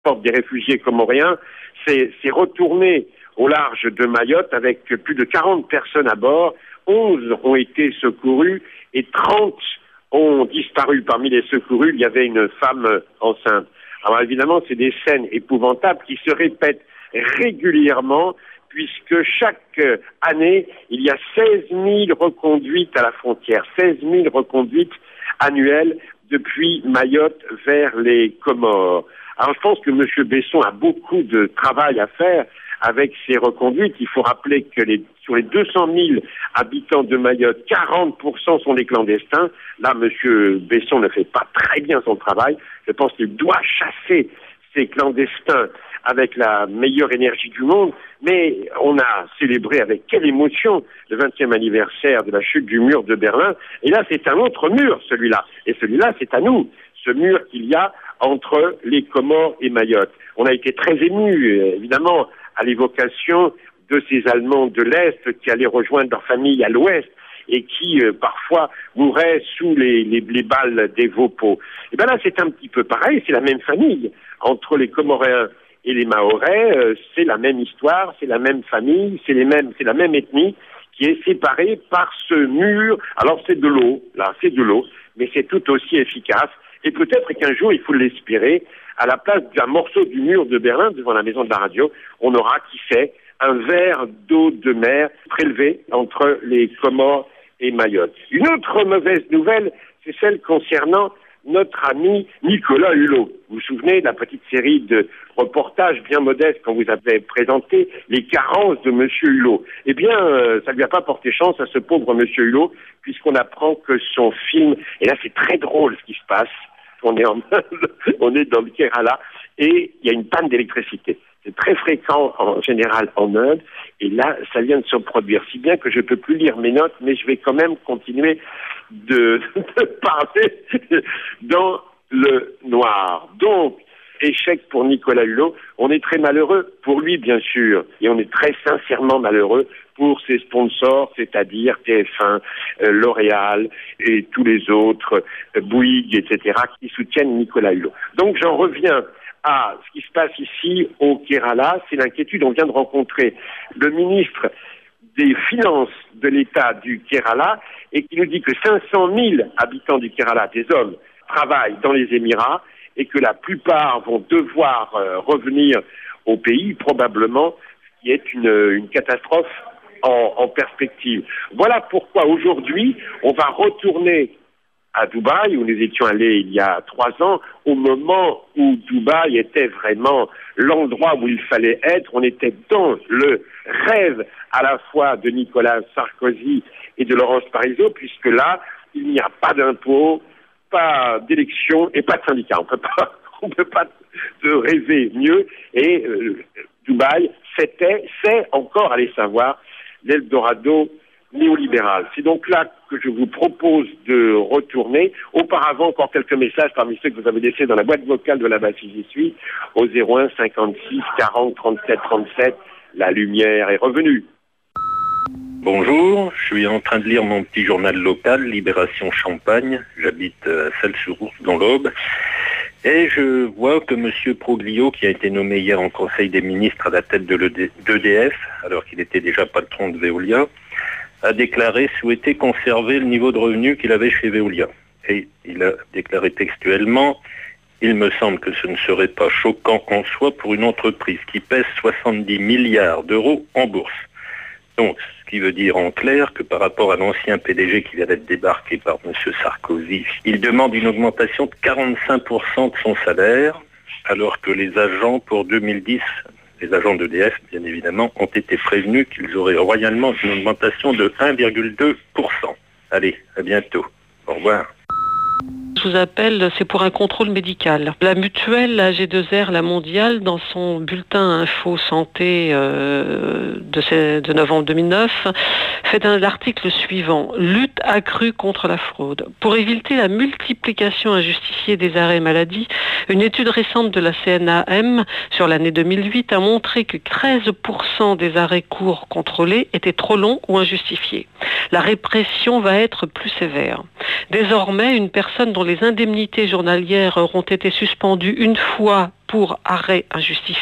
porte des réfugiés comoriens s'est retourné au large de Mayotte avec plus de 40 personnes à bord. 11 ont été secourus et 30 ont disparu. Parmi les secourus, il y avait une femme enceinte. Alors évidemment, c'est des scènes épouvantables qui se répètent régulièrement puisque chaque année, il y a 16 000 reconduites à la frontière, 16 000 reconduites annuelles depuis Mayotte vers les Comores. Alors je pense que M. Besson a beaucoup de travail à faire avec ces reconduites. Il faut rappeler que sur les 200 000 habitants de Mayotte, 40% sont des clandestins. Là, M. Besson ne fait pas très bien son travail. Je pense qu'il doit chasser ces clandestins avec la meilleure énergie du monde, mais on a célébré avec quelle émotion le 20e anniversaire de la chute du mur de Berlin, et là c'est un autre mur, celui-là, et celui-là c'est à nous, ce mur qu'il y a entre les Comores et Mayotte. On a été très émus, évidemment, à l'évocation de ces Allemands de l'Est qui allaient rejoindre leur famille à l'Ouest, et qui parfois mouraient sous les balles des Vopos. Et bien là c'est un petit peu pareil, c'est la même famille, entre les Comoréens et les Mahorais, c'est la même histoire, c'est la même famille, c'est la même ethnie qui est séparée par ce mur. Alors c'est de l'eau, là, c'est de l'eau, mais c'est tout aussi efficace. Et peut-être qu'un jour, il faut l'espérer, à la place d'un morceau du mur de Berlin, devant la maison de la radio, on aura, qui sait, un verre d'eau de mer prélevé entre les Comores et Mayotte. Une autre mauvaise nouvelle, c'est celle concernant notre ami Nicolas Hulot. Vous vous souvenez de la petite série de reportages bien modestes qu'on vous avait présenté, les carences de M. Hulot. Eh bien, ça ne lui a pas porté chance à ce pauvre M. Hulot, puisqu'on apprend que son film, et là c'est très drôle ce qui se passe, on est dans le Kerala, et il y a une panne d'électricité. C'est très fréquent en général en Inde, et là, ça vient de se produire. Si bien que je ne peux plus lire mes notes, mais je vais quand même continuer de parler dans le noir. Donc, échec pour Nicolas Hulot. On est très malheureux pour lui, bien sûr, et on est très sincèrement malheureux pour ses sponsors, c'est-à-dire TF1, L'Oréal et tous les autres, Bouygues, etc., qui soutiennent Nicolas Hulot. Donc, j'en reviens à ce qui se passe ici au Kerala. C'est l'inquiétude. On vient de rencontrer le ministre des Finances de l'État du Kerala et qui nous dit que 500 000 habitants du Kerala, des hommes, travaillent dans les Émirats et que la plupart vont devoir revenir au pays, probablement, ce qui est une catastrophe en perspective. Voilà pourquoi aujourd'hui, on va retourner à Dubaï, où nous étions allés il y a 3 ans, au moment où Dubaï était vraiment l'endroit où il fallait être. On était dans le rêve à la fois de Nicolas Sarkozy et de Laurence Parisot, puisque là, il n'y a pas d'impôts, pas d'élections et pas de syndicats. On peut pas se rêver mieux. Et Dubaï, c'est encore, allez savoir, l'Eldorado néolibéral. C'est donc là que je vous propose de retourner. Auparavant, encore quelques messages parmi ceux que vous avez laissés dans la boîte vocale de là-bas si j'y suis, au 01 56 40 37 37. La lumière est revenue. Bonjour, je suis en train de lire mon petit journal local, Libération Champagne. J'habite à Celles-sur-Ource dans l'Aube. Et je vois que M. Proglio, qui a été nommé hier en Conseil des ministres à la tête de d'EDF, alors qu'il était déjà patron de Veolia, a déclaré souhaiter conserver le niveau de revenu qu'il avait chez Veolia. Et il a déclaré textuellement « Il me semble que ce ne serait pas choquant en soi pour une entreprise qui pèse 70 milliards d'euros en bourse. » Donc, ce qui veut dire en clair que par rapport à l'ancien PDG qui vient d'être débarqué par M. Sarkozy, il demande une augmentation de 45% de son salaire, alors que les agents pour 2010, les agents d'EDF, bien évidemment, ont été prévenus qu'ils auraient royalement une augmentation de 1,2%. Allez, à bientôt. Au revoir. Je vous appelle, c'est pour un contrôle médical. La mutuelle, la G2R, la mondiale, dans son bulletin Info Santé de novembre 2009, fait l'article suivant. Lutte accrue contre la fraude. Pour éviter la multiplication injustifiée des arrêts maladie, une étude récente de la CNAM sur l'année 2008 a montré que 13% des arrêts courts contrôlés étaient trop longs ou injustifiés. La répression va être plus sévère. Désormais, une personne dont les les indemnités journalières auront été suspendues une fois pour arrêt injustifié.